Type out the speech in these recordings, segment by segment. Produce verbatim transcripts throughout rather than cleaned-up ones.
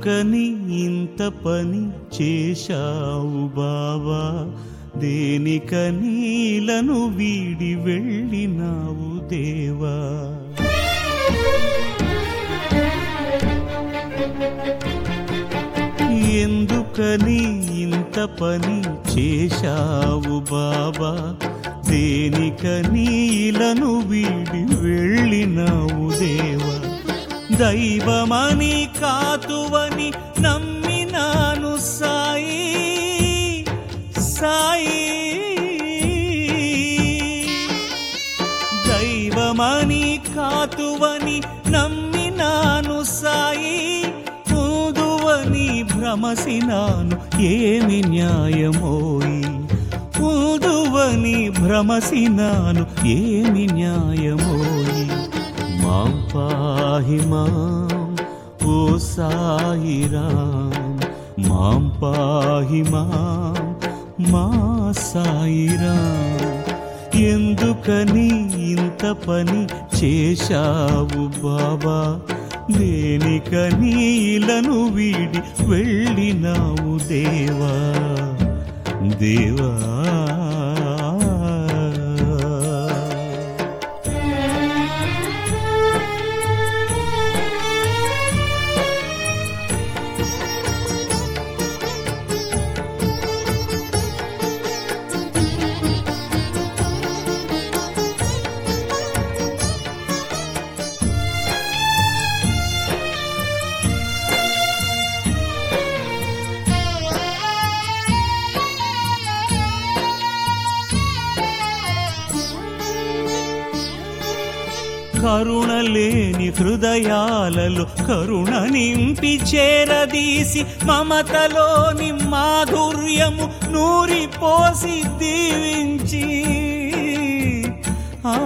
ఎందుకని ఇంత పని చేశావు బాబా, దేనికని ఇలను వీడి వెళ్ళినావు దేవా. ఎందుకని ఇంత పని చేశావు బాబా, దేనికని ఇలను వీడి వెళ్ళినావు దేవా. దైవమని కాతువని నమ్మినాను సాయి సాయి, దైవమని కాతువని నమ్మినాను సాయి, ఊదువని భ్రమసినాను ఏమి న్యాయమోయి, ఊదువని భ్రమసినాను ఏమి న్యాయమోయి. మాం పాహి మాం ఓ సాయిరాం, మాం పాహి మాం మా సాయిరాం. ఎందుకని ఇంత పని చేశావు బాబా, దేనికని ఇలను వీడి వెళ్ళినావు దేవా దేవా. కరుణలేని హృదయాలలో కరుణ నింపి చేరదీసి, మమతలోని మాధుర్యము నూరిపోసి దీవించి, ఆ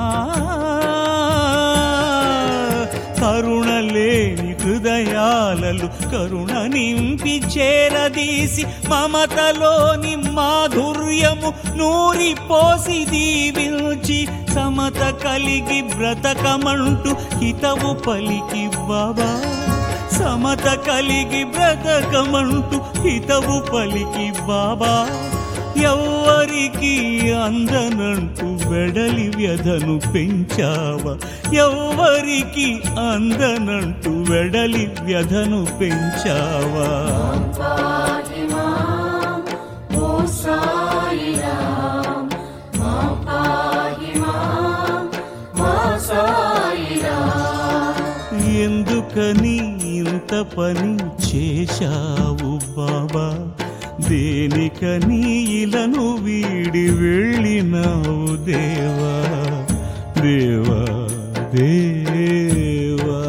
కరుణలేని హృదయాలలో కరుణ నింపి చేరదీసి, మమతలోని మాధుర్యము నూరిపోసి దీవించి, సమత కలిగి బ్రతకమంటూ హితవు పలికి బాబా, సమత కలిగి బ్రతకమంటూ హితవు పలికి బాబా. ఎవ్వరికి అందనంటూ వెడలి వ్యధను పెంచావా, ఎవ్వరికి అందనంటూ వెడలి వ్యధను పెంచావా. ఎందుకని ఇంత పని చేశావు బాబా, దేనికని ఇలను వీడి వెళ్ళినావు దేవా దేవా దేవా.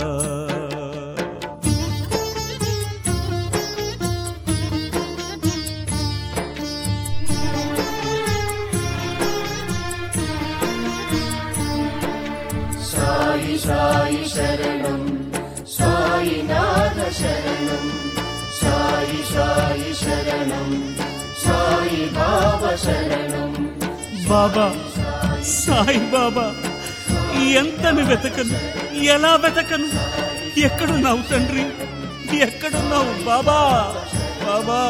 సాయి సాయి శరణం, సాయినాథ శరణం, సాయి సాయి శరణం, సాయి బాబా శరణం. బాబా సాయి బాబా, ఎంతను వెతకను, ఎలా వెతకను, ఎక్కడున్నావు తండ్రి, ఎక్కడున్నావు బాబా బాబా.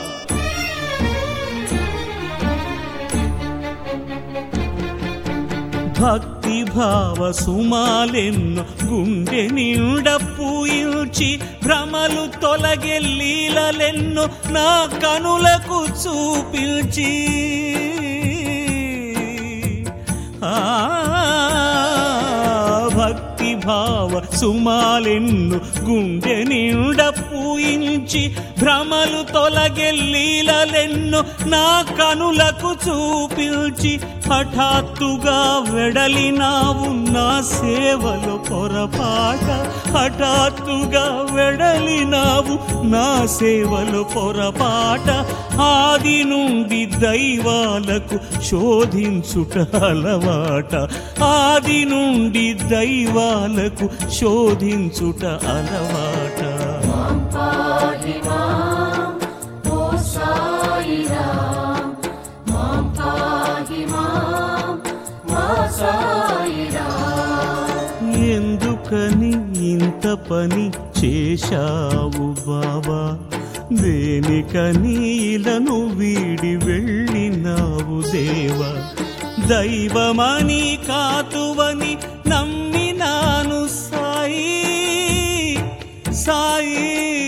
భక్తి భావ సుమాలెన్నో గుండె నిండ పూయించి, భ్రమలు తొలగే లీలలెన్నో నా కనులకు చూపించి, ఆ భక్తి భావ సుమాలెన్ను గుండె నిండ పూయించి, భ్రమలు తొలగే లీలలెన్నో నా కనులకు చూపించి, హఠాత్తుగా వెడలినావు నా సేవలో పొరపాట, హఠాత్తుగా వెడలినావు నా సేవలో పొరపాట. ఆది నుండి దైవాలకు శోధించుట అలవాట, ఆది నుండి దైవాలకు శోధించుట అలవాట. ఎందుకని ఇంత పని చేశావు బాబా, దేనికని ఇలను వీడి వెళ్ళినావు దేవా. దైవమని కాతువని నమ్మినాను సాయి, సాయి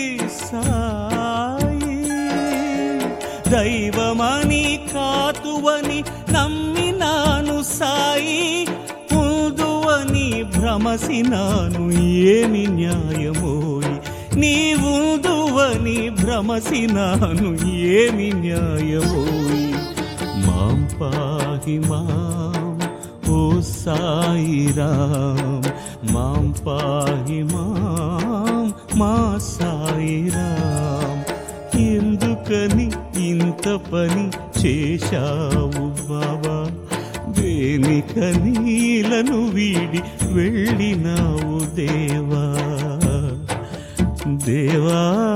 సాయి. దైవమని కాతువని నమ్మినాను సాయి, ఉందువని భ్రమసినాను ఏమి న్యాయమోయి. నీవుందువని భ్రమసినాను ఏమి న్యాయమోయి. మాం పాహి మాం ఓ సాయి రాం, మాం పాహి మాం మా సాయి రాం. ఎందుకని ఇంత పని చేశావు బాబా, దేనికని ఇలను వీడి వెళ్ళినావు దేవా, దేవా.